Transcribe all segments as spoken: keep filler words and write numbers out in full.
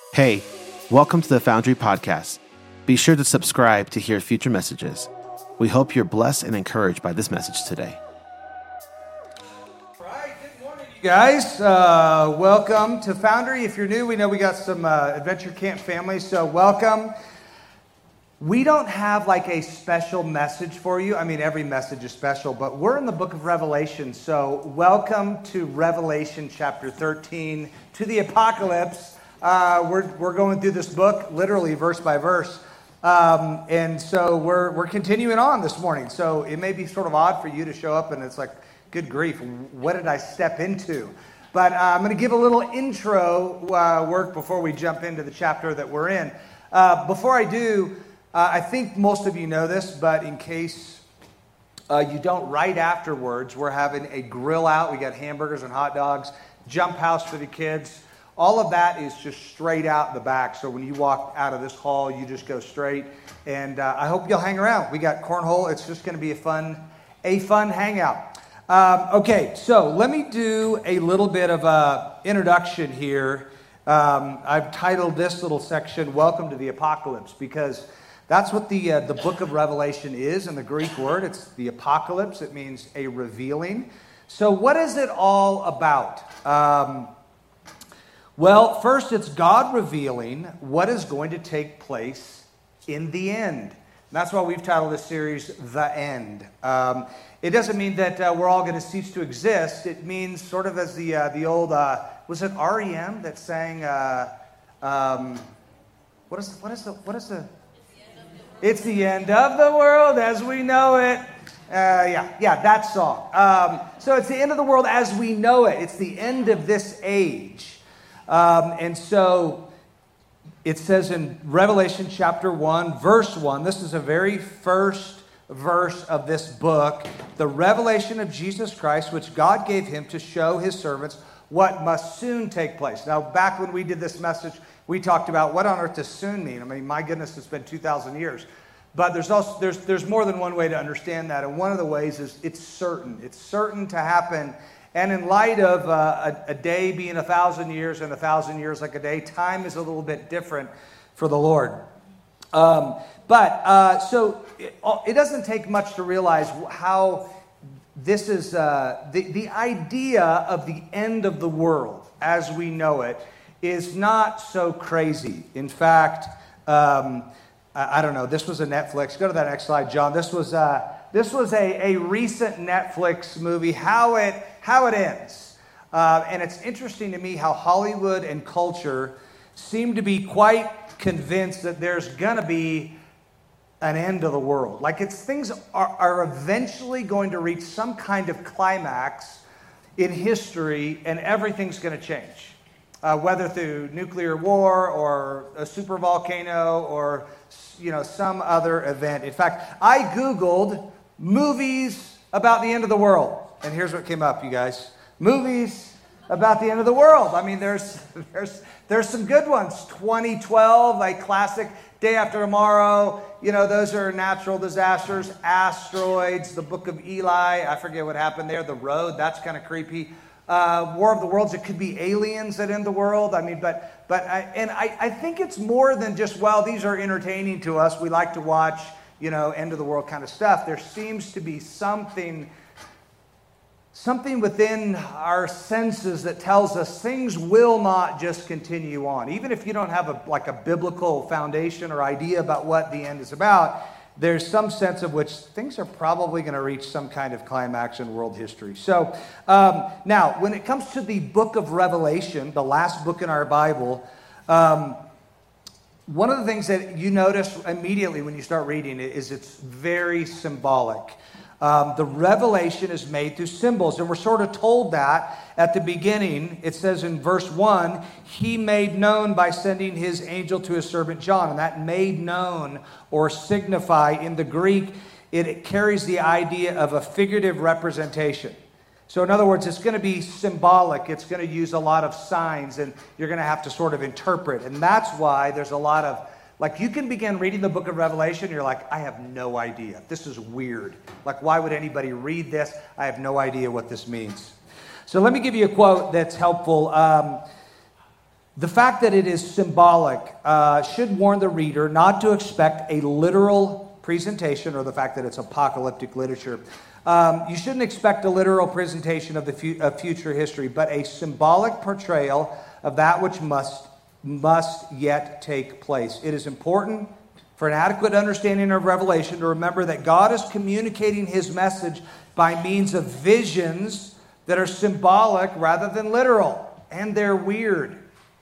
Hey, welcome to the Foundry Podcast. Be sure to subscribe to hear future messages. We hope you're blessed and encouraged by this message today. All right, good morning, you guys. Uh, welcome to Foundry. If you're new, we know we got some uh, Adventure Camp families, so welcome. We don't have like a special message for you. I mean, every message is special, but we're in the book of Revelation, so welcome to Revelation chapter thirteen, to the apocalypse. Uh, we're we're going through this book literally verse by verse, um, and so we're we're continuing on this morning. So it may be sort of odd for you to show up and it's like, good grief, what did I step into? But uh, I'm going to give a little intro uh, work before we jump into the chapter that we're in. Uh, before I do, uh, I think most of you know this, but in case uh, you don't, right afterwards, we're having a grill out. We got hamburgers and hot dogs, jump house for the kids. All of that is just straight out the back. So when you walk out of this hall, you just go straight. And uh, I hope you'll hang around. We got cornhole. It's just going to be a fun, a fun hangout. Um, okay, so let me do a little bit of a introduction here. Um, I've titled this little section, Welcome to the Apocalypse, because that's what the uh, the book of Revelation is in the Greek word. It's the apocalypse. It means a revealing. So what is it all about? Um, well, first, it's God revealing what is going to take place in the end. And that's why we've titled this series, The End. Um, it doesn't mean that uh, we're all going to cease to exist. It means sort of as the uh, the old, uh, was it R E M that sang, uh, um, what is what is the, what is the, it's the end of the world as we know it. Uh, yeah, yeah, that song. Um, so it's the end of the world as we know it. It's the end of this age. Um, and so it says in Revelation chapter one, verse one, this is the very first verse of this book, the revelation of Jesus Christ, which God gave him to show his servants what must soon take place. Now, back when we did this message, we talked about what on earth does soon mean. I mean, my goodness, it's been two thousand years. But there's also there's there's more than one way to understand that. And one of the ways is it's certain. It's certain to happen. And in light of uh, a, a day being a thousand years and a thousand years like a day, time is a little bit different for the Lord. Um, but uh, so it, it doesn't take much to realize how this is uh, the, the idea of the end of the world as we know it is not so crazy. In fact, um, I, I don't know, this was a Netflix. Go to that next slide, John. This was uh, this was a, a recent Netflix movie, How It How It Ends. Uh, and it's interesting to me how Hollywood and culture seem to be quite convinced that there's going to be an end of the world. Like it's things are, are eventually going to reach some kind of climax in history and everything's going to change. Uh, whether through nuclear war or a super volcano or you know some other event. In fact, I Googled movies about the end of the world. And here's what came up, you guys. Movies about the end of the world. I mean, there's there's there's some good ones. twenty twelve, like classic Day After Tomorrow. You know, those are natural disasters. Asteroids, The Book of Eli. I forget what happened there. The Road, that's kind of creepy. Uh, War of the Worlds, it could be aliens that end the world. I mean, but but I, and I, I think it's more than just, well, these are entertaining to us. We like to watch, you know, end of the world kind of stuff. There seems to be something Something within our senses that tells us things will not just continue on. Even if you don't have a, like a biblical foundation or idea about what the end is about, there's some sense of which things are probably going to reach some kind of climax in world history. So um, now, when it comes to the book of Revelation, the last book in our Bible, um, one of the things that you notice immediately when you start reading it is it's very symbolic. Um, the revelation is made through symbols, and we're sort of told that at the beginning. It says in verse one, he made known by sending his angel to his servant John. And that made known or signify in the Greek, it, it carries the idea of a figurative representation. So in other words, it's going to be symbolic. It's going to use a lot of signs, and you're going to have to sort of interpret. And that's why there's a lot of Like you can begin reading the book of Revelation, and you're like, I have no idea. This is weird. Like, why would anybody read this? I have no idea what this means. So let me give you a quote that's helpful. Um, The fact that it is symbolic uh, should warn the reader not to expect a literal presentation, or the fact that it's apocalyptic literature. Um, you shouldn't expect a literal presentation of the fu- of future history, but a symbolic portrayal of that which must must yet take place. It is important for an adequate understanding of Revelation to remember that God is communicating his message by means of visions that are symbolic rather than literal, and they're weird.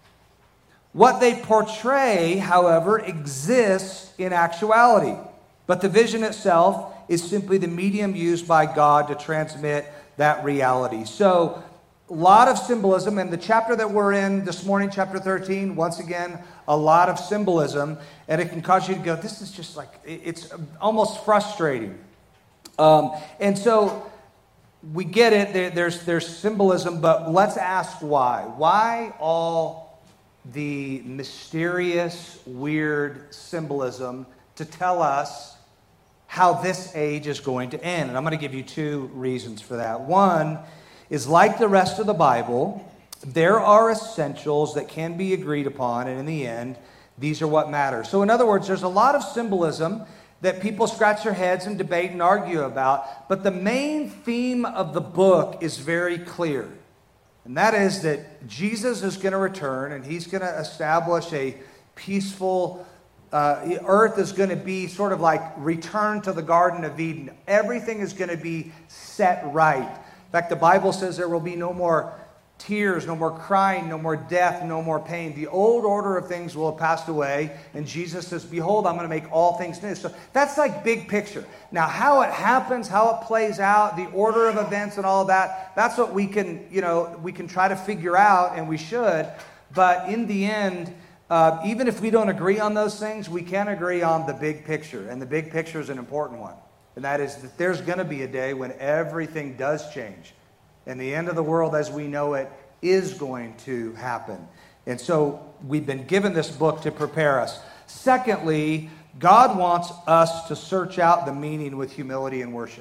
What they portray, however, exists in actuality, but the vision itself is simply the medium used by God to transmit that reality. So, a lot of symbolism, and the chapter that we're in this morning, chapter thirteen, once again, a lot of symbolism, and it can cause you to go, this is just like, it's almost frustrating. Um, and so, we get it, there, there's, there's symbolism, but let's ask why. Why all the mysterious, weird symbolism to tell us how this age is going to end? And I'm going to give you two reasons for that. One is, like the rest of the Bible, there are essentials that can be agreed upon, and in the end, these are what matter. So in other words, there's a lot of symbolism that people scratch their heads and debate and argue about, but the main theme of the book is very clear. And that is that Jesus is going to return, and he's going to establish a peaceful uh, earth is going to be sort of like return to the Garden of Eden. Everything is going to be set right. In fact, the Bible says there will be no more tears, no more crying, no more death, no more pain. The old order of things will have passed away, and Jesus says, behold, I'm going to make all things new. So that's like big picture. Now, how it happens, how it plays out, the order of events and all of that, that's what we can, you know, we can try to figure out, and we should. But in the end, uh, even if we don't agree on those things, we can agree on the big picture, and the big picture is an important one. And that is that there's going to be a day when everything does change. And the end of the world as we know it is going to happen. And so we've been given this book to prepare us. Secondly, God wants us to search out the meaning with humility and worship.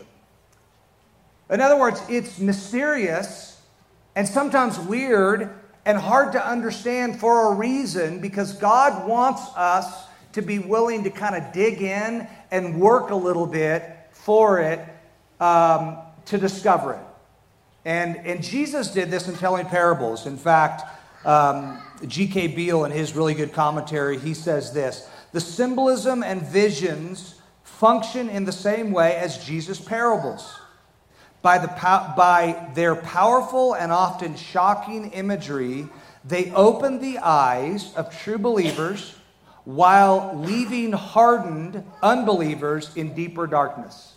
In other words, it's mysterious and sometimes weird and hard to understand for a reason, because God wants us to be willing to kind of dig in and work a little bit for it um, to discover it. And, and Jesus did this in telling parables. In fact, um, G K Beale, in his really good commentary, he says this: the symbolism and visions function in the same way as Jesus' parables. By, the, by their powerful and often shocking imagery, they open the eyes of true believers while leaving hardened unbelievers in deeper darkness.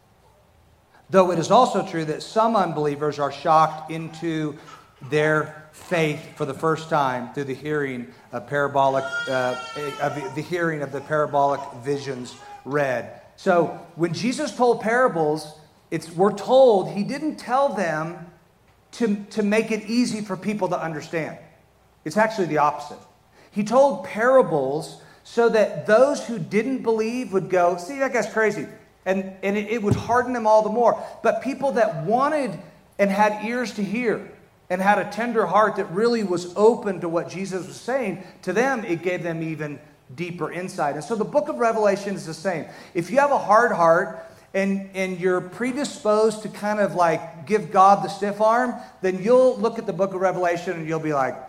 Though it is also true that some unbelievers are shocked into their faith for the first time through the hearing of parabolic, uh, of the hearing of the parabolic visions read. So when Jesus told parables, it's we're told he didn't tell them to, to make it easy for people to understand. It's actually the opposite. He told parables so that those who didn't believe would go, see, that guy's crazy. And, and it, it would harden them all the more. But people that wanted and had ears to hear and had a tender heart that really was open to what Jesus was saying, to them it gave them even deeper insight. And so the book of Revelation is the same. If you have a hard heart and, and you're predisposed to kind of like give God the stiff arm, then you'll look at the book of Revelation and you'll be like,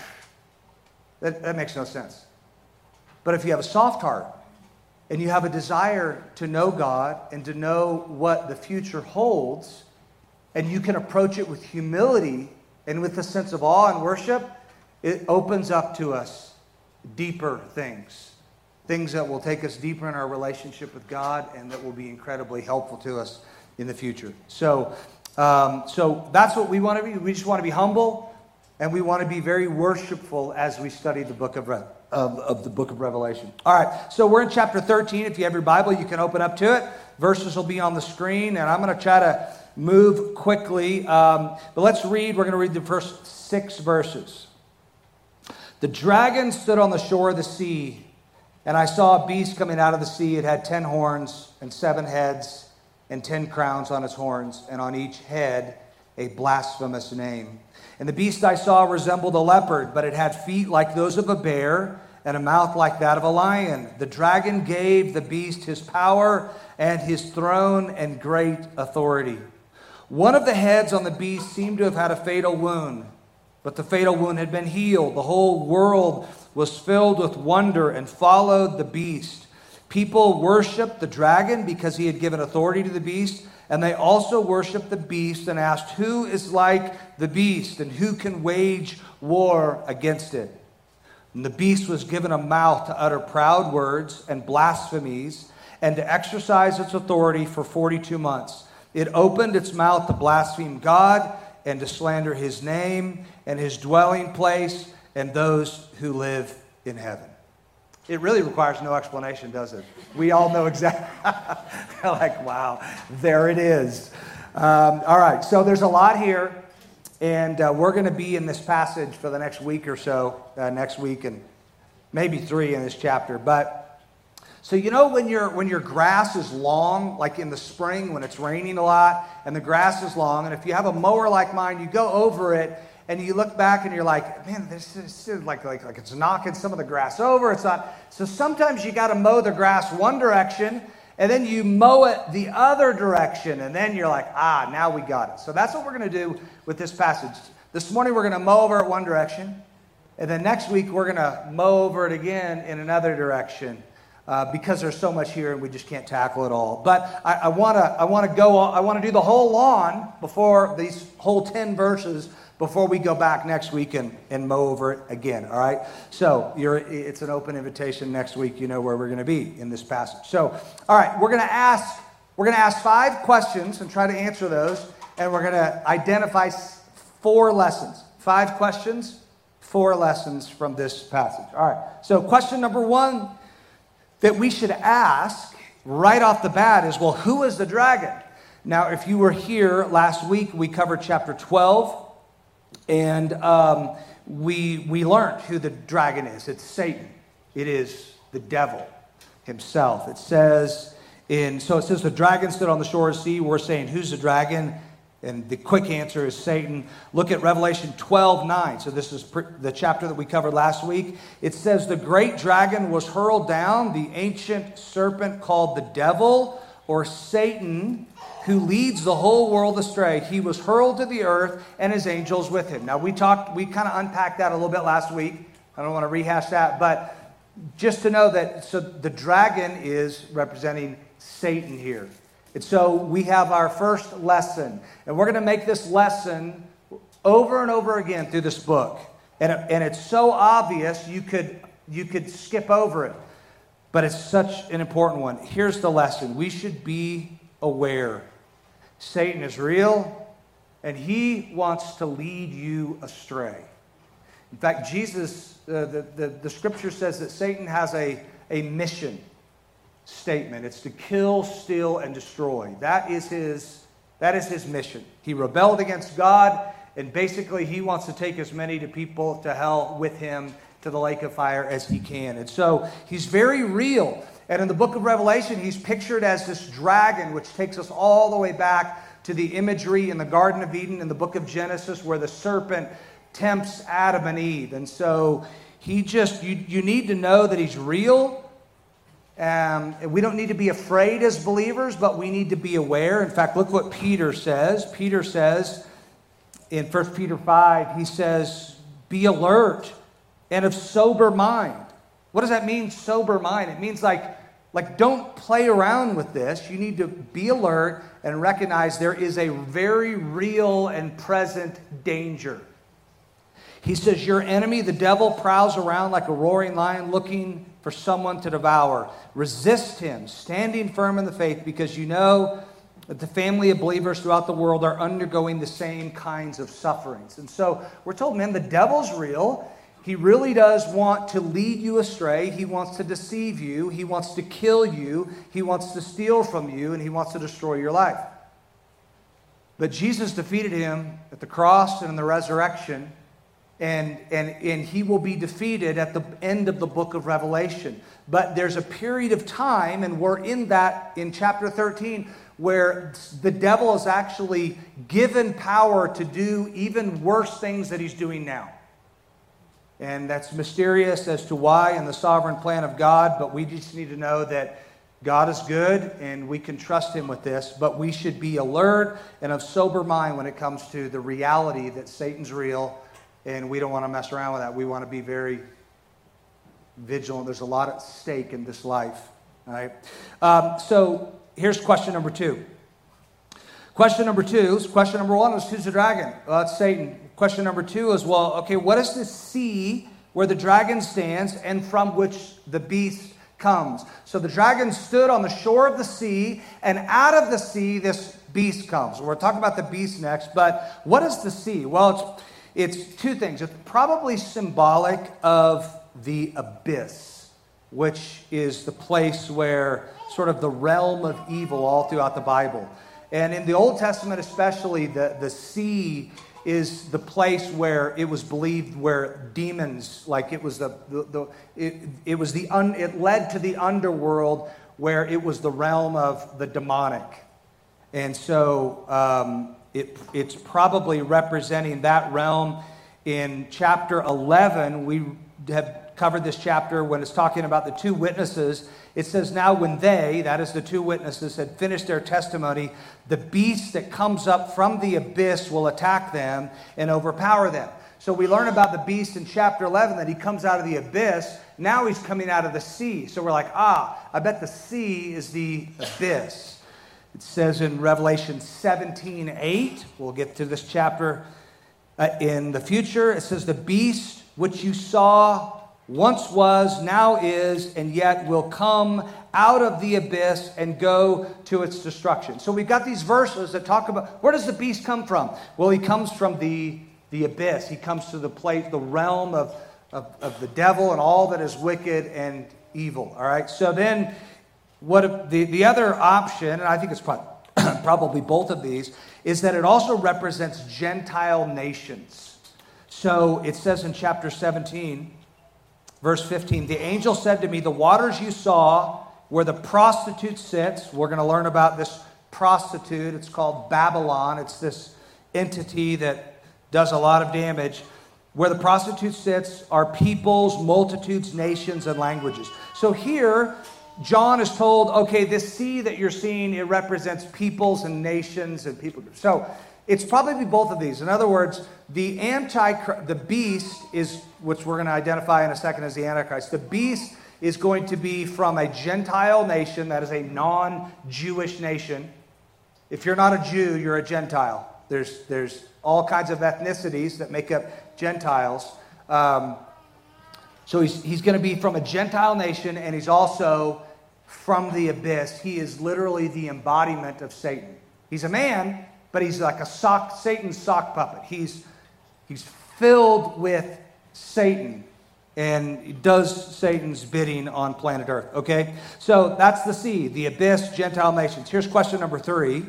that, that makes no sense. But if you have a soft heart, and you have a desire to know God and to know what the future holds, and you can approach it with humility and with a sense of awe and worship, it opens up to us deeper things. Things that will take us deeper in our relationship with God and that will be incredibly helpful to us in the future. So, um, so that's what we want to be. We just want to be humble, and we want to be very worshipful as we study the book of Revelation. Of, of the book of Revelation. All right, so we're in chapter thirteen. If you have your Bible, you can open up to it. Verses will be on the screen, and I'm going to try to move quickly. Um, but let's read. We're going to read the first six verses. The dragon stood on the shore of the sea, and I saw a beast coming out of the sea. It had ten horns and seven heads and ten crowns on its horns, and on each head a blasphemous name. And the beast I saw resembled a leopard, but it had feet like those of a bear and a mouth like that of a lion. The dragon gave the beast his power and his throne and great authority. One of the heads on the beast seemed to have had a fatal wound, but the fatal wound had been healed. The whole world was filled with wonder and followed the beast. People worshiped the dragon because he had given authority to the beast, and they also worshiped the beast and asked, who is like the beast and who can wage war against it? And the beast was given a mouth to utter proud words and blasphemies and to exercise its authority for forty-two months. It opened its mouth to blaspheme God and to slander his name and his dwelling place and those who live in heaven. It really requires no explanation, does it? We all know exactly. Like, wow, there it is. Um, all right, so there's a lot here, and uh, we're going to be in this passage for the next week or so, uh, next week, and maybe three in this chapter. But so you know when your when your grass is long, like in the spring when it's raining a lot, and the grass is long, and if you have a mower like mine, you go over it. And you look back and you're like, man, this is like, like, like it's knocking some of the grass over. It's not. So sometimes you got to mow the grass one direction, and then you mow it the other direction, and then you're like, ah, now we got it. So that's what we're going to do with this passage. This morning we're going to mow over it one direction, and then next week we're going to mow over it again in another direction. Uh, because there's so much here and we just can't tackle it all. But I want to I want to go I want to do the whole lawn before these whole ten verses before we go back next week and, and mow over it again. All right. So you're it's an open invitation next week. You know where we're going to be in this passage. So all right, we're going to ask we're going to ask five questions and try to answer those, and we're going to identify four lessons. Five questions, four lessons from this passage. All right. So question number one that we should ask right off the bat is, well, who is the dragon? Now, if you were here last week, we covered chapter twelve, and um, we we learned who the dragon is. It's Satan. It is the devil himself. It says in so it says the dragon stood on the shore of the sea. We're saying, who's the dragon? And the quick answer is Satan. Look at Revelation twelve nine. So this is the chapter that we covered last week. It says the great dragon was hurled down, the ancient serpent called the devil or Satan, who leads the whole world astray. He was hurled to the earth and his angels with him. Now we talked, we kind of unpacked that a little bit last week. I don't want to rehash that, but just to know that, so the dragon is representing Satan here. And so we have our first lesson, and we're going to make this lesson over and over again through this book. And, it, and it's so obvious you could, you could skip over it, but it's such an important one. Here's the lesson. We should be aware. Satan is real, and he wants to lead you astray. In fact, Jesus, uh, the, the, the scripture says that Satan has a, a mission statement. It's to kill, steal, and destroy. That is his, that is his mission. He rebelled against God, and basically he wants to take as many to people to hell with him to the lake of fire as he can. And so he's very real. And in the book of Revelation, he's pictured as this dragon, which takes us all the way back to the imagery in the Garden of Eden in the book of Genesis, where the serpent tempts Adam and Eve. And so he just, you, you need to know that he's real. Um, we don't need to be afraid as believers, but we need to be aware. In fact, look what Peter says. Peter says in First Peter five, he says, be alert and of sober mind. What does that mean, sober mind? It means like, like don't play around with this. You need to be alert and recognize there is a very real and present danger. He says, your enemy, the devil, prowls around like a roaring lion looking for someone to devour. Resist him, standing firm in the faith, because you know that the family of believers throughout the world are undergoing the same kinds of sufferings. And so we're told, man, the devil's real. He really does want to lead you astray. He wants to deceive you. He wants to kill you. He wants to steal from you, and he wants to destroy your life. But Jesus defeated him at the cross and in the resurrection. And, and, and he will be defeated at the end of the book of Revelation. But there's a period of time, and we're in that in chapter thirteen, where the devil is actually given power to do even worse things that he's doing now. And that's mysterious as to why in the sovereign plan of God, but we just need to know that God is good and we can trust him with this, but we should be alert and of sober mind when it comes to the reality that Satan's real, and we don't want to mess around with that. We want to be very vigilant. There's a lot at stake in this life. All right. Um, so here's question number two. Question number two, question number one is, who's the dragon? Well, it's Satan. Question number two is, well, okay, what is the sea where the dragon stands and from which the beast comes? So the dragon stood on the shore of the sea, and out of the sea this beast comes. We're talking about the beast next, but what is the sea? Well, it's, it's two things. It's probably symbolic of the abyss, which is the place where sort of the realm of evil all throughout the Bible. And in the Old Testament especially, the, the sea is the place where it was believed where demons, like it was the, the, the it, it was the un, it led to the underworld where it was the realm of the demonic. And so um, it, it's probably representing that realm. In chapter eleven, we have covered this chapter when it's talking about the two witnesses. It says, now when they, that is the two witnesses, had finished their testimony, the beast that comes up from the abyss will attack them and overpower them. So we learn about the beast in chapter eleven, that he comes out of the abyss. Now he's coming out of the sea. So we're like, ah, I bet the sea is the abyss. It says in Revelation seventeen eight, we'll get to this chapter uh, in the future. It says, the beast which you saw once was, now is, and yet will come out of the abyss and go to its destruction. So we've got these verses that talk about, where does the beast come from? Well, he comes from the, the abyss. He comes to the place, the realm of, of, of the devil and all that is wicked and evil. All right. So then, what the, the other option, and I think it's probably, probably both of these, is that it also represents Gentile nations. So it says in chapter seventeen, verse fifteen, the angel said to me, the waters you saw where the prostitute sits, we're going to learn about this prostitute. It's called Babylon. It's this entity that does a lot of damage. Where the prostitute sits are peoples, multitudes, nations, and languages. So here, John is told, okay, this sea that you're seeing, it represents peoples and nations and people. So it's probably both of these. In other words, the anti, the beast is, which we're going to identify in a second as the Antichrist. The beast is going to be from a Gentile nation, that is a non-Jewish nation. If you're not a Jew, you're a Gentile. There's there's all kinds of ethnicities that make up Gentiles. Um, so he's he's going to be from a Gentile nation, and he's also from the abyss. He is literally the embodiment of Satan. He's a man, but he's like a sock, Satan's sock puppet. He's he's filled with Satan and does Satan's bidding on planet Earth. Okay, so that's the sea, the abyss, Gentile nations. Here's question number three.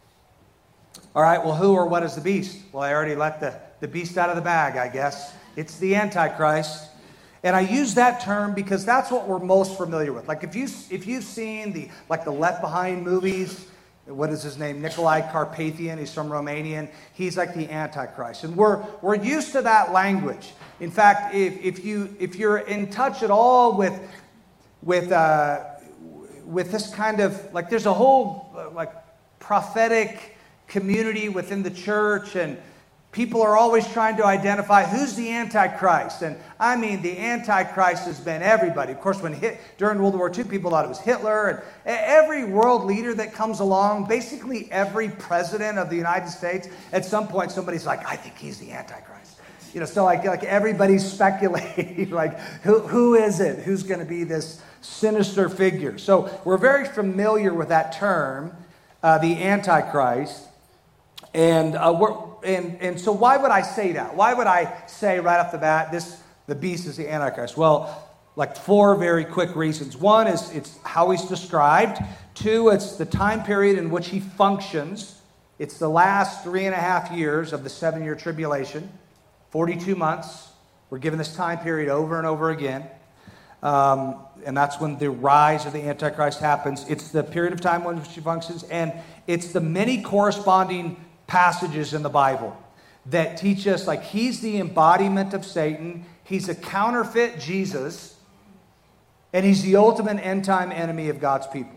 All right, well, who or what is the beast? Well, I already let the, the beast out of the bag, I guess. It's the Antichrist. And I use that term because that's what we're most familiar with. Like if you if you've seen the like the Left Behind movies, what is his name? Nicolae Carpathian. He's from Romanian. He's like the Antichrist, and we're we're used to that language. In fact, if if you if you're in touch at all with with uh, with this kind of like, there's a whole uh, like prophetic community within the church, and people are always trying to identify who's the Antichrist. And I mean, the Antichrist has been everybody. Of course, when hit, during World War Two, people thought it was Hitler. And every world leader that comes along, basically every president of the United States, at some point somebody's like, I think he's the Antichrist. You know, so like, like everybody's speculating, like, who, who is it? Who's going to be this sinister figure? So we're very familiar with that term, uh, the Antichrist. And uh, we're and and so why would I say that? Why would I say right off the bat this the beast is the Antichrist? Well, like four very quick reasons. One is it's how he's described. Two, it's the time period in which he functions. It's the last three and a half years of the seven-year tribulation, forty-two months. We're given this time period over and over again. Um, and that's when the rise of the Antichrist happens. It's the period of time when she functions, and it's the many corresponding passages in the Bible that teach us, like, he's the embodiment of Satan, he's a counterfeit Jesus, and he's the ultimate end-time enemy of God's people.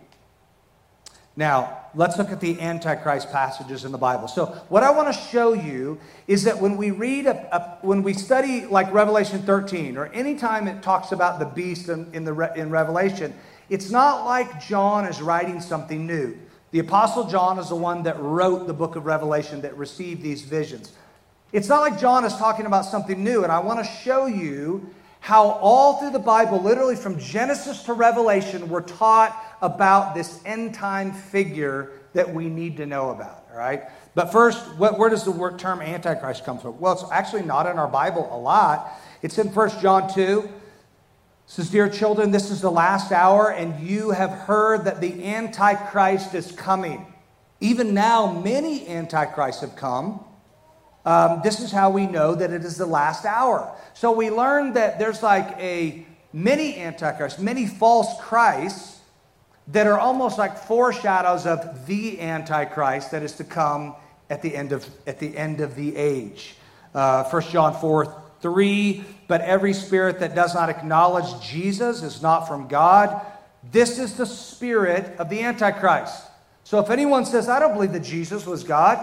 Now, let's look at the Antichrist passages in the Bible. So what I want to show you is that when we read, a, a, when we study like Revelation thirteen, or any time it talks about the beast in, in, the, in Revelation, it's not like John is writing something new. The Apostle John is the one that wrote the book of Revelation, that received these visions. It's not like John is talking about something new, and I want to show you how all through the Bible, literally from Genesis to Revelation, we're taught about this end-time figure that we need to know about, all right? But first, what, where does the word term Antichrist come from? Well, it's actually not in our Bible a lot. It's in First John two. It says, "Dear children, this is the last hour, and you have heard that the Antichrist is coming. Even now, many Antichrists have come. Um, this is how we know that it is the last hour." So we learned that there's like a many Antichrists, many false Christs that are almost like foreshadows of the Antichrist that is to come at the end of at the end of the age. Uh, First John four three, "But every spirit that does not acknowledge Jesus is not from God. This is the spirit of the Antichrist." So if anyone says, "I don't believe that Jesus was God,"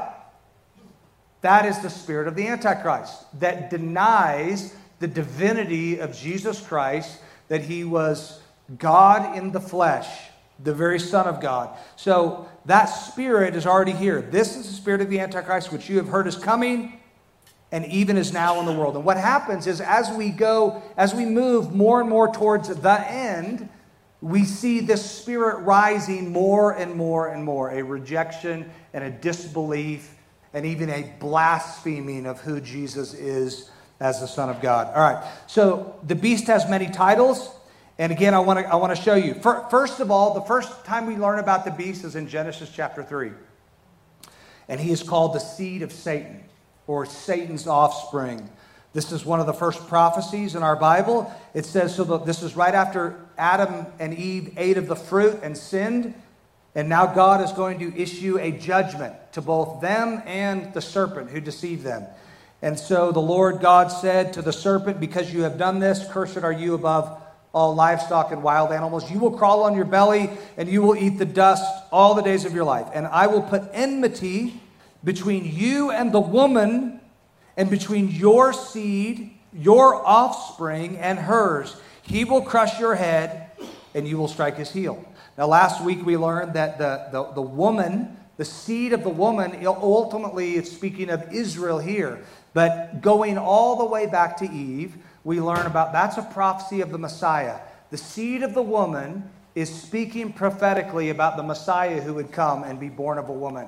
that is the spirit of the Antichrist that denies the divinity of Jesus Christ, that he was God in the flesh, the very Son of God. So that spirit is already here. This is the spirit of the Antichrist, which you have heard is coming and even is now in the world. And what happens is, as we go, as we move more and more towards the end, we see this spirit rising more and more and more, a rejection and a disbelief and even a blaspheming of who Jesus is as the Son of God. All right, so the beast has many titles. And again, I want to I want to show you. First of all, the first time we learn about the beast is in Genesis chapter three. And he is called the seed of Satan, or Satan's offspring. This is one of the first prophecies in our Bible. It says, so that this is right after Adam and Eve ate of the fruit and sinned. And now God is going to issue a judgment to both them and the serpent who deceived them. And so the Lord God said to the serpent, "Because you have done this, cursed are you above all livestock and wild animals. You will crawl on your belly, and you will eat the dust all the days of your life. And I will put enmity between you and the woman, and between your seed, your offspring, and hers. He will crush your head, and you will strike his heel." Now, last week we learned that the, the, the woman, the seed of the woman, ultimately it's speaking of Israel here. But going all the way back to Eve, we learn about, that's a prophecy of the Messiah. The seed of the woman is speaking prophetically about the Messiah who would come and be born of a woman,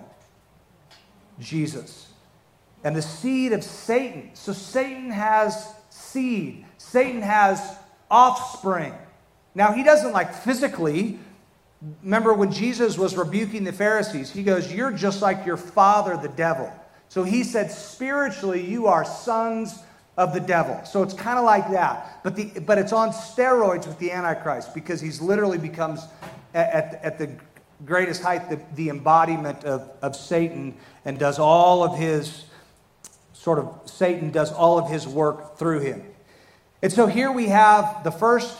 Jesus. And the seed of Satan. So Satan has seed. Satan has offspring. Now, he doesn't like physically. Remember when Jesus was rebuking the Pharisees, he goes, "You're just like your father, the devil." So he said, spiritually, you are sons of the devil. So it's kind of like that. But the but it's on steroids with the Antichrist, because he's literally becomes, at, at the greatest height, the, the embodiment of, of Satan, and does all of his, sort of, Satan does all of his work through him. And so here we have the first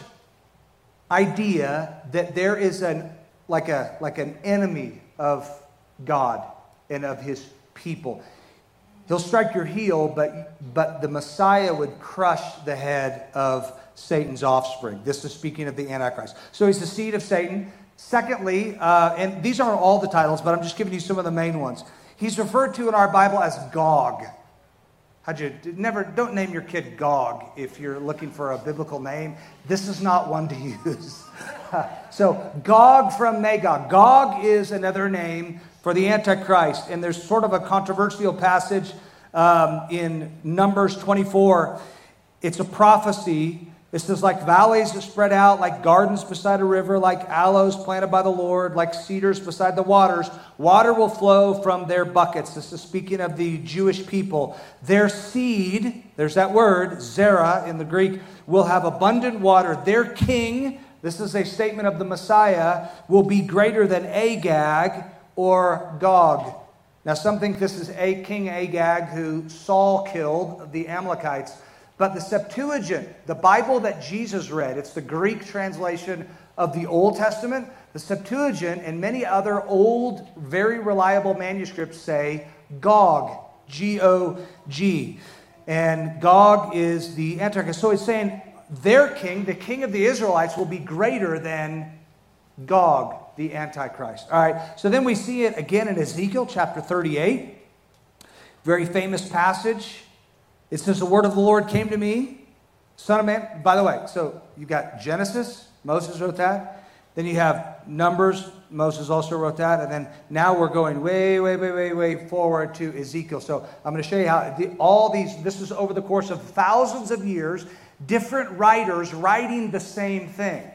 idea that there is an like a like an enemy of God and of his people. He'll strike your heel, but but the Messiah would crush the head of Satan's offspring. This is speaking of the Antichrist. So he's the seed of Satan. Secondly, uh, and these aren't all the titles, but I'm just giving you some of the main ones. He's referred to in our Bible as Gog. How'd you never? Don't name your kid Gog if you're looking for a biblical name. This is not one to use. So Gog from Magog. Gog is another name for the Antichrist, and there's sort of a controversial passage um, in Numbers twenty-four. It's a prophecy. It says, like valleys that spread out, like gardens beside a river, like aloes planted by the Lord, like cedars beside the waters. Water will flow from their buckets. This is speaking of the Jewish people. Their seed, there's that word, zera in the Greek, will have abundant water. Their king, this is a statement of the Messiah, will be greater than Agag or Gog. Now some think this is a King Agag who Saul killed, the Amalekites. But the Septuagint, the Bible that Jesus read, it's the Greek translation of the Old Testament. The Septuagint and many other old, very reliable manuscripts say Gog, G O G. And Gog is the Antichrist. So it's saying their king, the king of the Israelites, will be greater than Gog, the Antichrist. All right, so then we see it again in Ezekiel chapter thirty-eight. Very famous passage. It says, the word of the Lord came to me, son of man. By the way, so you've got Genesis, Moses wrote that. Then you have Numbers, Moses also wrote that. And then now we're going way, way, way, way, way forward to Ezekiel. So I'm going to show you how the, all these, this is over the course of thousands of years, different writers writing the same thing.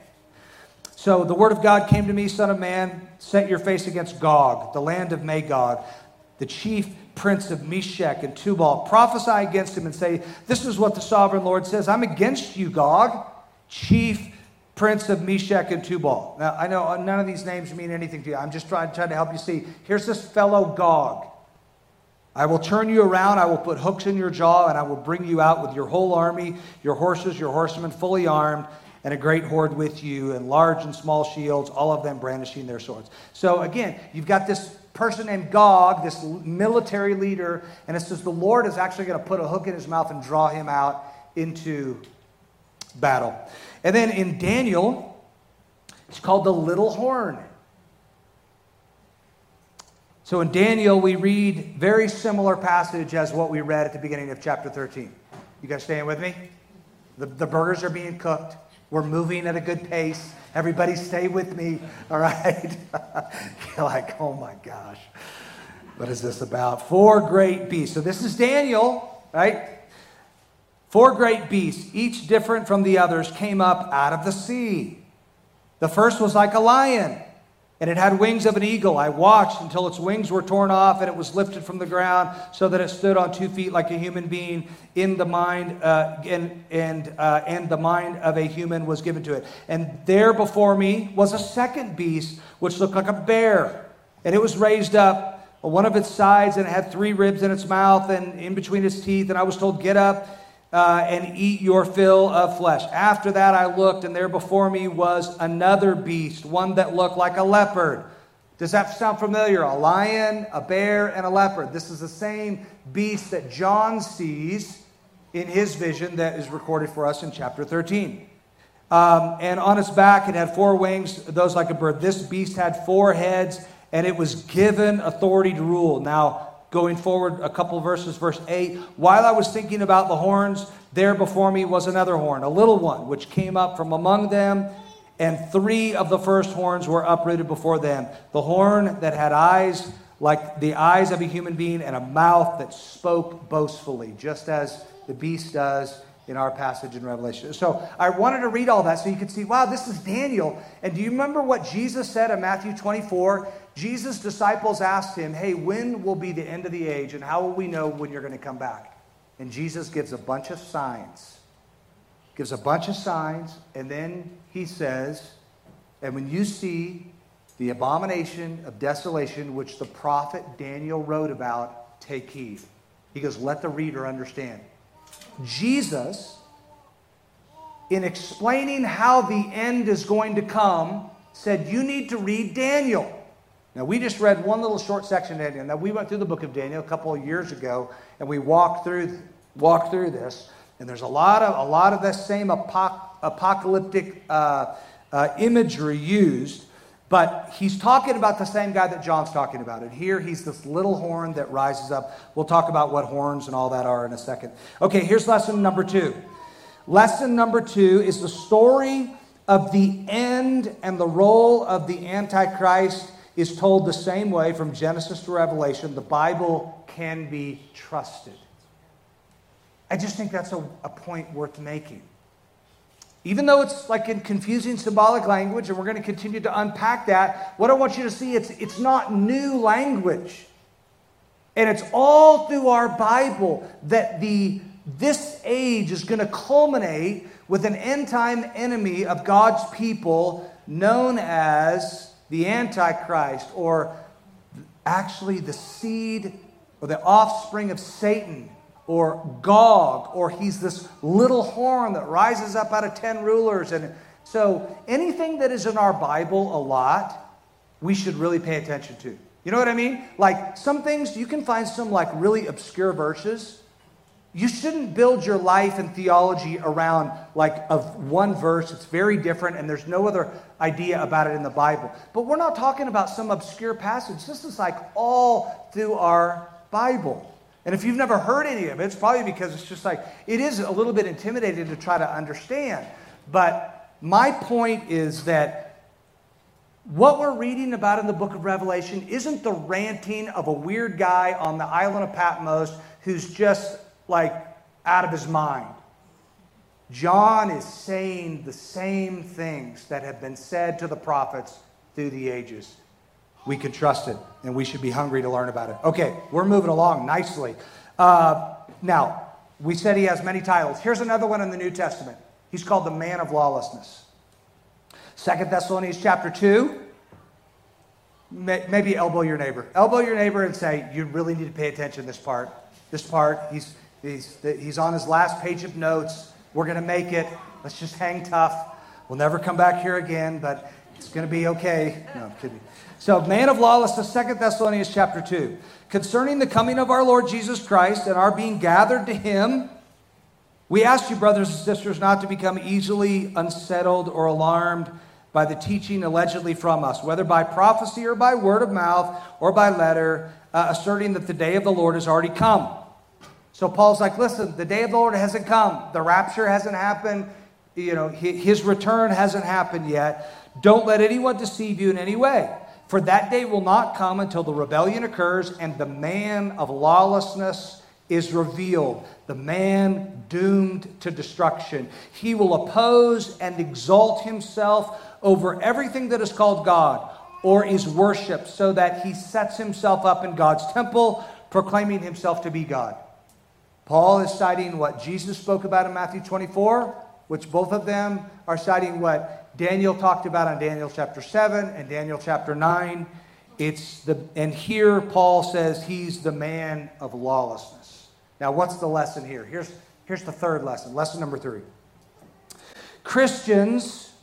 So the word of God came to me, son of man, set your face against Gog, the land of Magog, the chief prince of Meshech and Tubal. Prophesy against him and say, this is what the sovereign Lord says. I'm against you, Gog, chief prince of Meshech and Tubal. Now, I know none of these names mean anything to you. I'm just trying, trying to help you see. Here's this fellow Gog. I will turn you around. I will put hooks in your jaw, and I will bring you out with your whole army, your horses, your horsemen, fully armed, and a great horde with you, and large and small shields, all of them brandishing their swords. So again, you've got this person named Gog, this military leader, and it says the Lord is actually going to put a hook in his mouth and draw him out into battle. And then in Daniel, it's called the little horn. So in Daniel, we read very similar passage as what we read at the beginning of chapter thirteen. You guys staying with me? The, the burgers are being cooked. We're moving at a good pace. Everybody stay with me, all right? You're like, oh my gosh, what is this about? Four great beasts. So this is Daniel, right? Four great beasts, each different from the others, came up out of the sea. The first was like a lion, and it had wings of an eagle. I watched until its wings were torn off, and it was lifted from the ground so that it stood on two feet like a human being. In the mind, uh, and and uh, and the mind of a human was given to it. And there before me was a second beast, which looked like a bear, and it was raised up on one of its sides, and it had three ribs in its mouth and in between its teeth. And I was told, "Get up uh, and eat your fill of flesh." After that, I looked, and there before me was another beast, one that looked like a leopard. Does that sound familiar? A lion, a bear, and a leopard. This is the same beast that John sees in his vision that is recorded for us in chapter thirteen. Um, and on its back it had four wings, those like a bird. This beast had four heads, and it was given authority to rule. Now, going forward a couple verses, verse eight, while I was thinking about the horns, there before me was another horn, a little one, which came up from among them, and three of the first horns were uprooted before them. The horn that had eyes like the eyes of a human being, and a mouth that spoke boastfully, just as the beast does in our passage in Revelation. So I wanted to read all that so you could see, wow, this is Daniel. And do you remember what Jesus said in Matthew twenty-four? Jesus' disciples asked him, hey, when will be the end of the age, and how will we know when you're going to come back? And Jesus gives a bunch of signs. Gives a bunch of signs, and then he says, and when you see the abomination of desolation, which the prophet Daniel wrote about, take heed. He goes, let the reader understand. Jesus, in explaining how the end is going to come, said, you need to read Daniel. Now, we just read one little short section of Daniel. Now, we went through the book of Daniel a couple of years ago, and we walked through walked through this. And there's a lot of a lot of that same apoc- apocalyptic uh, uh, imagery used, but he's talking about the same guy that John's talking about. And here he's this little horn that rises up. We'll talk about what horns and all that are in a second. Okay, here's lesson number two. Lesson number two is the story of the end and the role of the Antichrist is told the same way from Genesis to Revelation. The Bible can be trusted. I just think that's a, a point worth making. Even though it's like in confusing symbolic language, and we're going to continue to unpack that, what I want you to see, it's, it's not new language. And it's all through our Bible that the this age is going to culminate with an end-time enemy of God's people known as the Antichrist, or actually the seed or the offspring of Satan, or Gog, or he's this little horn that rises up out of ten rulers. And so anything that is in our Bible a lot, we should really pay attention to. You know what I mean? Like some things, you can find some like really obscure verses. You shouldn't build your life and theology around like of one verse. It's very different, and there's no other idea about it in the Bible. But we're not talking about some obscure passage. This is like all through our Bible. And if you've never heard any of it, it's probably because it's just like, it is a little bit intimidating to try to understand. But my point is that what we're reading about in the book of Revelation isn't the ranting of a weird guy on the island of Patmos who's just like out of his mind. John is saying the same things that have been said to the prophets through the ages. We can trust it, and we should be hungry to learn about it. Okay, we're moving along nicely. Uh, now, we said he has many titles. Here's another one in the New Testament. He's called the man of lawlessness. Second Thessalonians chapter two. Maybe elbow your neighbor. Elbow your neighbor and say, you really need to pay attention to this part. This part, he's, he's, he's on his last page of notes. We're going to make it. Let's just hang tough. We'll never come back here again, but it's going to be okay. No, I'm kidding. So, man of lawlessness, Second Thessalonians chapter two. Concerning the coming of our Lord Jesus Christ and our being gathered to him, we ask you, brothers and sisters, not to become easily unsettled or alarmed by the teaching allegedly from us, whether by prophecy or by word of mouth or by letter, uh, asserting that the day of the Lord has already come. So Paul's like, listen, the day of the Lord hasn't come. The rapture hasn't happened. You know, his return hasn't happened yet. Don't let anyone deceive you in any way. For that day will not come until the rebellion occurs and the man of lawlessness is revealed, the man doomed to destruction. He will oppose and exalt himself over everything that is called God or is worshipped, so that he sets himself up in God's temple, proclaiming himself to be God. Paul is citing what Jesus spoke about in Matthew twenty-four, which both of them are citing what Daniel talked about in Daniel chapter seven and Daniel chapter nine. It's the and here Paul says he's the man of lawlessness. Now, what's the lesson here? Here's, here's the third lesson. Lesson number three. Christians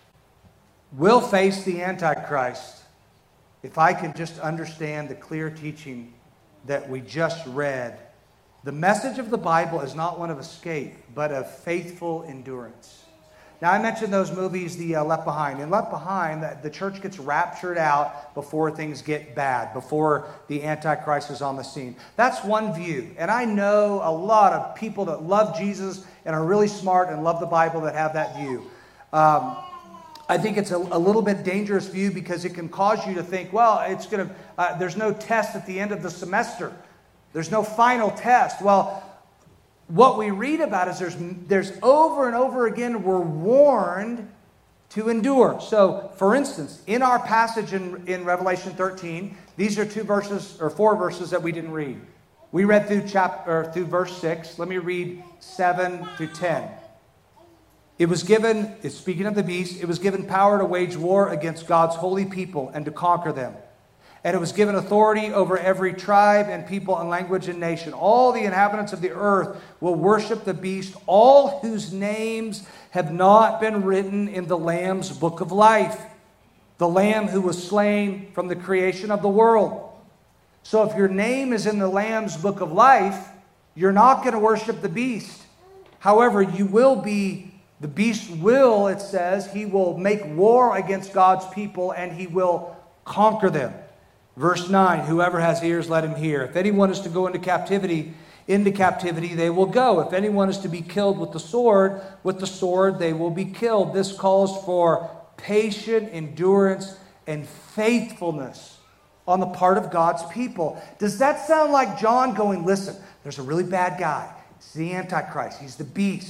will face the Antichrist if I can just understand the clear teaching that we just read. The message of the Bible is not one of escape, but of faithful endurance. Now, I mentioned those movies, the uh, Left Behind. In Left Behind, the, the church gets raptured out before things get bad, before the Antichrist is on the scene. That's one view. And I know a lot of people that love Jesus and are really smart and love the Bible that have that view. Um, I think it's a, a little bit dangerous view because it can cause you to think, well, it's going to. Uh, there's no test at the end of the semester. There's no final test. Well, what we read about is there's, there's over and over again we're warned to endure. So, for instance, in our passage in, in Revelation thirteen, these are two verses or four verses that we didn't read. We read through chapter or through verse six. Let me read seven through ten. It was given, it's speaking of the beast, it was given power to wage war against God's holy people and to conquer them. And it was given authority over every tribe and people and language and nation. All the inhabitants of the earth will worship the beast, all whose names have not been written in the Lamb's book of life. The Lamb who was slain from the creation of the world. So if your name is in the Lamb's book of life, you're not going to worship the beast. However, you will be, the beast will, it says, he will make war against God's people and he will conquer them. Verse nine, whoever has ears, let him hear. If anyone is to go into captivity, into captivity they will go. If anyone is to be killed with the sword, with the sword they will be killed. This calls for patient endurance and faithfulness on the part of God's people. Does that sound like John going, listen, there's a really bad guy. It's the Antichrist. He's the beast.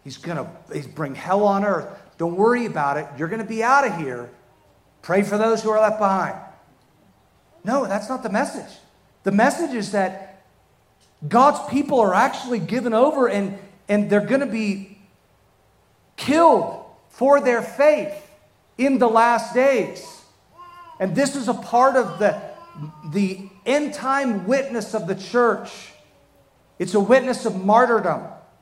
He's going to he's bring hell on earth. Don't worry about it. You're going to be out of here. Pray for those who are left behind. No, that's not the message. The message is that God's people are actually given over and, and they're going to be killed for their faith in the last days. And this is a part of the, the end time witness of the church. It's a witness of martyrdom.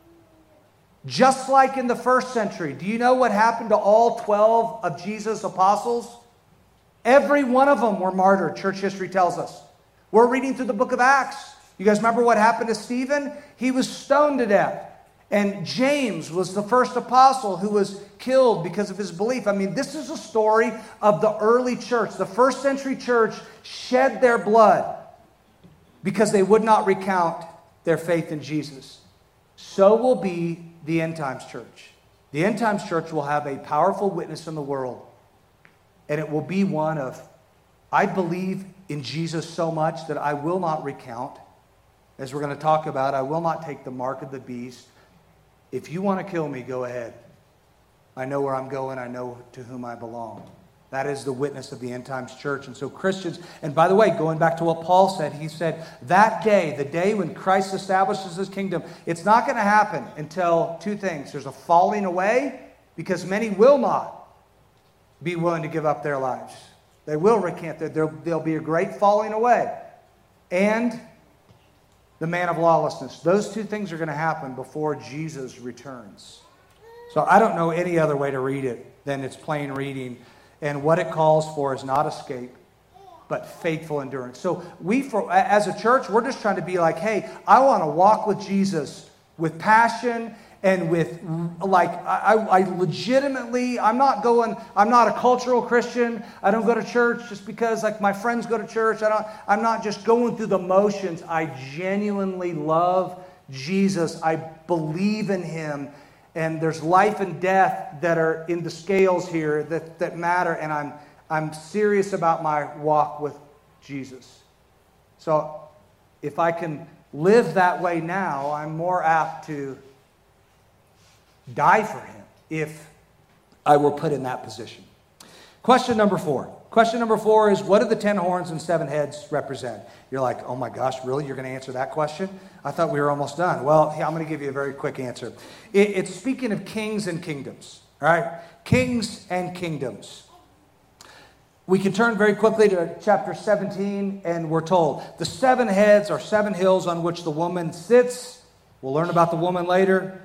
Just like in the first century. Do you know what happened to all twelve of Jesus' apostles? Every one of them were martyred, church history tells us. We're reading through the book of Acts. You guys remember what happened to Stephen? He was stoned to death. And James was the first apostle who was killed because of his belief. I mean, this is a story of the early church. The first century church shed their blood because they would not recount their faith in Jesus. So will be the end times church. The end times church will have a powerful witness in the world. And it will be one of, I believe in Jesus so much that I will not recount. As we're going to talk about, I will not take the mark of the beast. If you want to kill me, go ahead. I know where I'm going. I know to whom I belong. That is the witness of the end times church. And so Christians, and by the way, going back to what Paul said, he said, that day, the day when Christ establishes his kingdom, it's not going to happen until two things. There's a falling away, because many will not be willing to give up their lives. They will recant. There, there'll be a great falling away. And the man of lawlessness. Those two things are going to happen before Jesus returns. So I don't know any other way to read it than it's plain reading. And what it calls for is not escape, but faithful endurance. So we, for, as a church, we're just trying to be like, hey, I want to walk with Jesus with passion and with, like, I, I legitimately, I'm not going, I'm not a cultural Christian. I don't go to church just because, like, my friends go to church. I don't, I'm not just going through the motions. I genuinely love Jesus. I believe in him. And there's life and death that are in the scales here that, that matter. And I'm, I'm serious about my walk with Jesus. So if I can live that way now, I'm more apt to die for him if I were put in that position. Question number four. Question number four is, what do the ten horns and seven heads represent? You're like, oh my gosh, really? You're going to answer that question? I thought we were almost done. Well, yeah, I'm going to give you a very quick answer. It, it's speaking of kings and kingdoms. All right? Kings and kingdoms. We can turn very quickly to chapter seventeen, and we're told the seven heads are seven hills on which the woman sits. We'll learn about the woman later.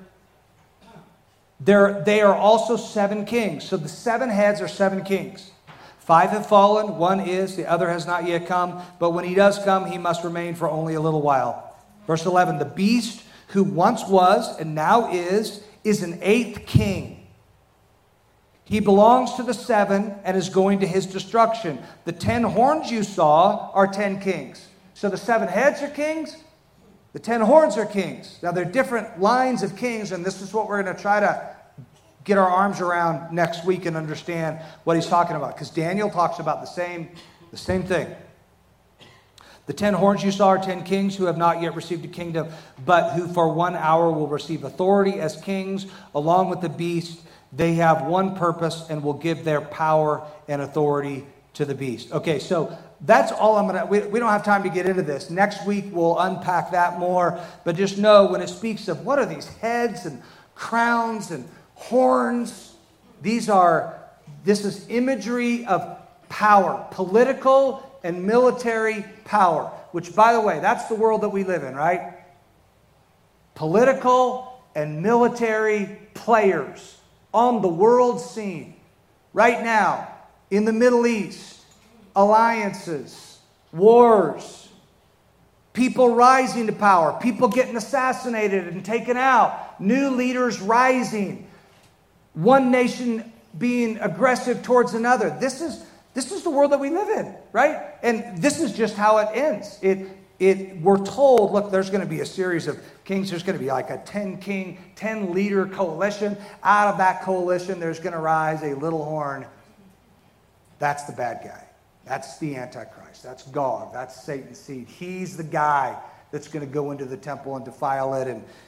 There, they are also seven kings. So the seven heads are seven kings. Five have fallen, one is, the other has not yet come. But when he does come, he must remain for only a little while. Verse eleven, the beast who once was and now is, is an eighth king. He belongs to the seven and is going to his destruction. The ten horns you saw are ten kings. So the seven heads are kings. The ten horns are kings. Now, they're different lines of kings, and this is what we're going to try to get our arms around next week and understand what he's talking about. Because Daniel talks about the same, the same thing. The ten horns you saw are ten kings who have not yet received a kingdom, but who for one hour will receive authority as kings, along with the beast. They have one purpose and will give their power and authority to the beast. Okay, so that's all I'm going to, we, we don't have time to get into this. Next week we'll unpack that more, but just know when it speaks of what are these heads and crowns and horns, these are, this is imagery of power, political and military power, which, by the way, that's the world that we live in, right? Political and military players on the world scene right now in the Middle East. Alliances, wars, people rising to power, people getting assassinated and taken out, new leaders rising, one nation being aggressive towards another. This is this is the world that we live in, right? And this is just how it ends. It it we're told, look, there's going to be a series of kings. There's going to be like a ten king, ten leader coalition. Out of that coalition, there's going to rise a little horn. That's the bad guy. That's the Antichrist. That's Gog. That's Satan's seed. He's the guy that's going to go into the temple and defile it. And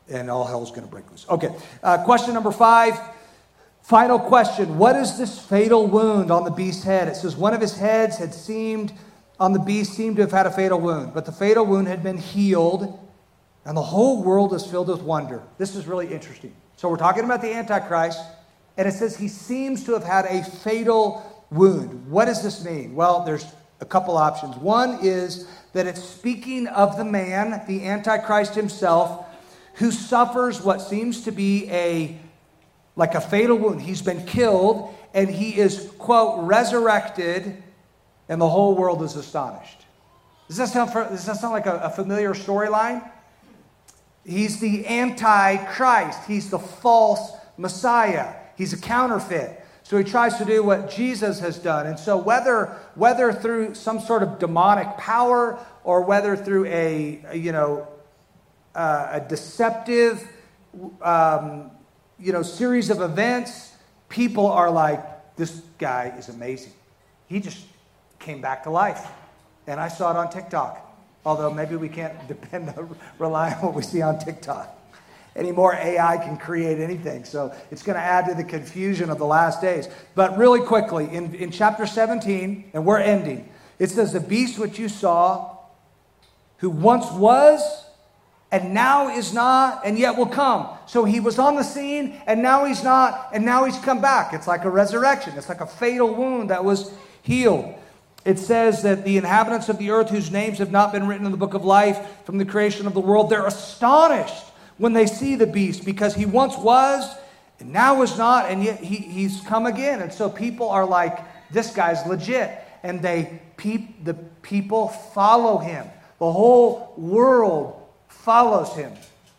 and all hell's going to break loose. Okay, uh, question number five. Final question. What is this fatal wound on the beast's head? It says one of his heads had seemed, on the beast seemed to have had a fatal wound, but the fatal wound had been healed, and the whole world is filled with wonder. This is really interesting. So we're talking about the Antichrist, and it says he seems to have had a fatal wound. What does this mean? Well, there's a couple options. One is that it's speaking of the man, the Antichrist himself, who suffers what seems to be a like a fatal wound. He's been killed, and he is, quote, resurrected, and the whole world is astonished. Does that sound, does that sound like a, a familiar storyline? He's the Antichrist. He's the false Messiah. He's a counterfeit. So he tries to do what Jesus has done. And so whether, whether through some sort of demonic power or whether through a, a you know, uh, a deceptive um, you know, series of events, people are like, this guy is amazing. He just came back to life. And I saw it on TikTok. Although maybe we can't depend on, rely on what we see on TikTok. Anymore, A I can create anything. So it's going to add to the confusion of the last days. But really quickly, in, in chapter seventeen, and we're ending, it says, the beast which you saw, who once was, and now is not, and yet will come. So he was on the scene, and now he's not, and now he's come back. It's like a resurrection. It's like a fatal wound that was healed. It says that the inhabitants of the earth whose names have not been written in the book of life from the creation of the world, they're astonished when they see the beast, because he once was, and now is not, and yet he, he's come again. And so people are like, this guy's legit. And they peep, the people follow him. The whole world follows him.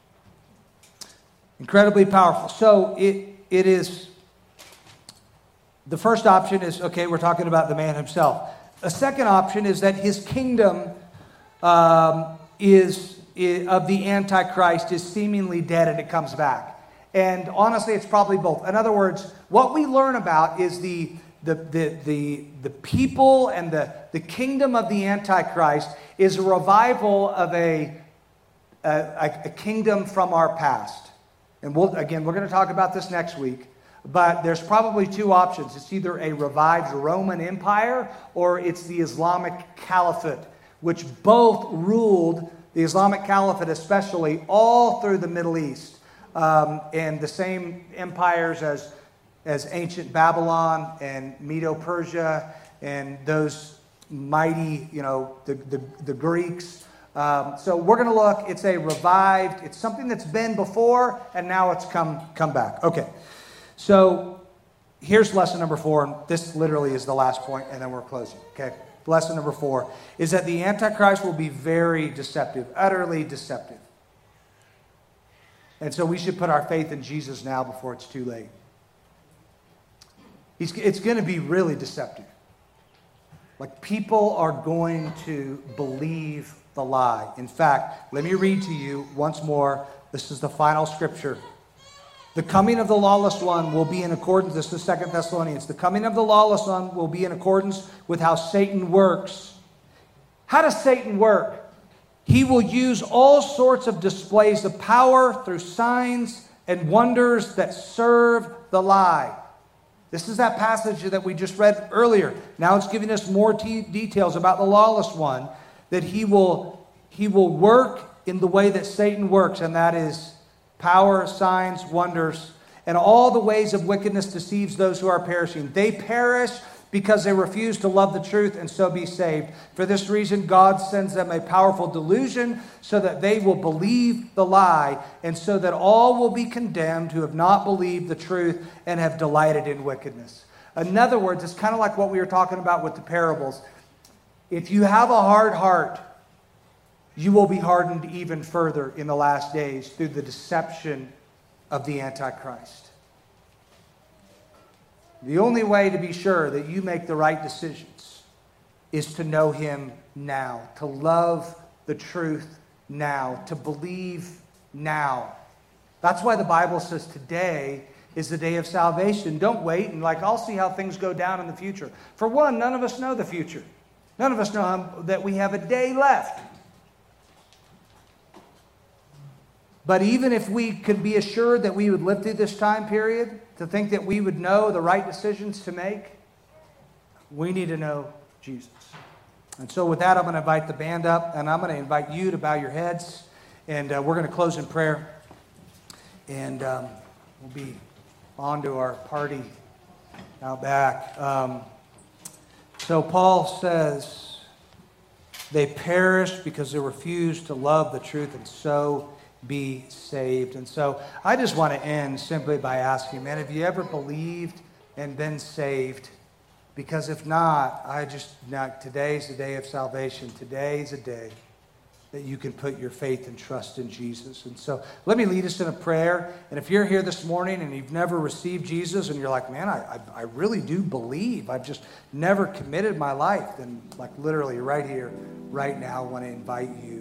Incredibly powerful. So it it is, the first option is, okay, we're talking about the man himself. A second option is that his kingdom um, is, is of the Antichrist is seemingly dead and it comes back. And honestly, it's probably both. In other words, what we learn about is the the the the, the people and the, the kingdom of the Antichrist is a revival of a A, a kingdom from our past. And we'll, again, we're going to talk about this next week, but there's probably two options. It's either a revived Roman Empire or it's the Islamic Caliphate, which both ruled, the Islamic Caliphate especially, all through the Middle East. Um, and the same empires as, as ancient Babylon and Medo-Persia and those mighty, you know, the, the, the Greeks. Um, so we're going to look, it's a revived, it's something that's been before, and now it's come come back. Okay, so here's lesson number four, and this literally is the last point, and then we're closing. Okay, lesson number four is that the Antichrist will be very deceptive, utterly deceptive. And so we should put our faith in Jesus now before it's too late. He's, it's going to be really deceptive. Like, people are going to believe the lie. In fact, let me read to you once more. This is the final scripture. The coming of the lawless one will be in accordance, this is Second Thessalonians, the coming of the lawless one will be in accordance with how Satan works. How does Satan work? He will use all sorts of displays of power through signs and wonders that serve the lie. This is that passage that we just read earlier. Now it's giving us more t- details about the lawless one, that he will, he will work in the way that Satan works, and that is power, signs, wonders, and all the ways of wickedness deceives those who are perishing. They perish because they refuse to love the truth and so be saved. For this reason, God sends them a powerful delusion so that they will believe the lie, and so that all will be condemned who have not believed the truth and have delighted in wickedness. In other words, it's kind of like what we were talking about with the parables. If you have a hard heart, you will be hardened even further in the last days through the deception of the Antichrist. The only way to be sure that you make the right decisions is to know him now, to love the truth now, to believe now. That's why the Bible says today is the day of salvation. Don't wait and like, I'll see how things go down in the future. For one, none of us know the future. None of us know how, that we have a day left. But even if we could be assured that we would live through this time period, to think that we would know the right decisions to make, we need to know Jesus. And so with that, I'm going to invite the band up, and I'm going to invite you to bow your heads, and uh, we're going to close in prayer, and um, we'll be on to our party out back. Um, so Paul says, they perished because they refused to love the truth and so be saved. And so I just want to end simply by asking, man, have you ever believed and been saved? Because if not, I just, now today's the day of salvation. Today's a day that you can put your faith and trust in Jesus. And so let me lead us in a prayer. And if you're here this morning and you've never received Jesus and you're like, man, I, I, I really do believe, I've just never committed my life, then like literally right here, right now, I want to invite you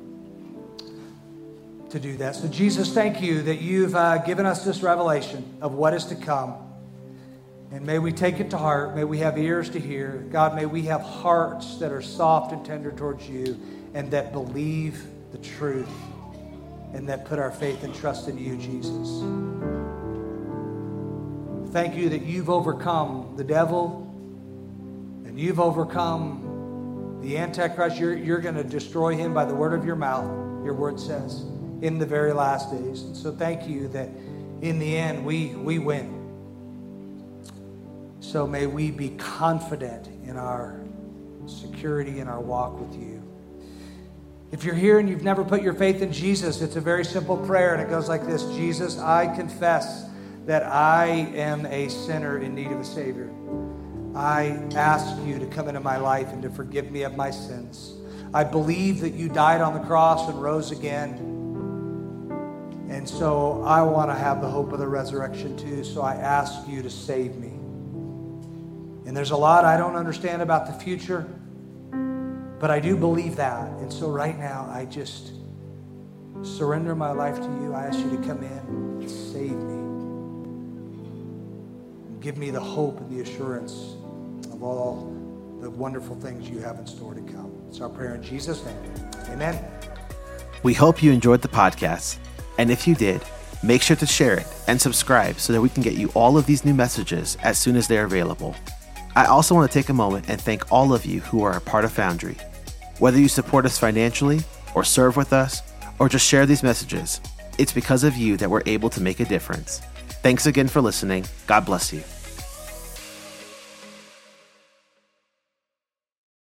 to do that. So Jesus, thank you that you've uh, given us this revelation of what is to come. And may we take it to heart. May we have ears to hear. God, may we have hearts that are soft and tender towards you and that believe the truth and that put our faith and trust in you, Jesus. Thank you that you've overcome the devil and you've overcome the Antichrist. You're, you're going to destroy him by the word of your mouth, your word says, in the very last days. And so thank you that in the end we, we win. So may we be confident in our security and our walk with you. If you're here and you've never put your faith in Jesus, it's a very simple prayer, and it goes like this. Jesus, I confess that I am a sinner in need of a Savior. I ask you to come into my life and to forgive me of my sins. I believe that you died on the cross and rose again. And so I want to have the hope of the resurrection too. So I ask you to save me. And there's a lot I don't understand about the future, but I do believe that. And so right now, I just surrender my life to you. I ask you to come in and save me. And give me the hope and the assurance of all the wonderful things you have in store to come. It's our prayer in Jesus' name. Amen. We hope you enjoyed the podcast. And if you did, make sure to share it and subscribe so that we can get you all of these new messages as soon as they're available. I also want to take a moment and thank all of you who are a part of Foundry. Whether you support us financially, or serve with us, or just share these messages, it's because of you that we're able to make a difference. Thanks again for listening. God bless you.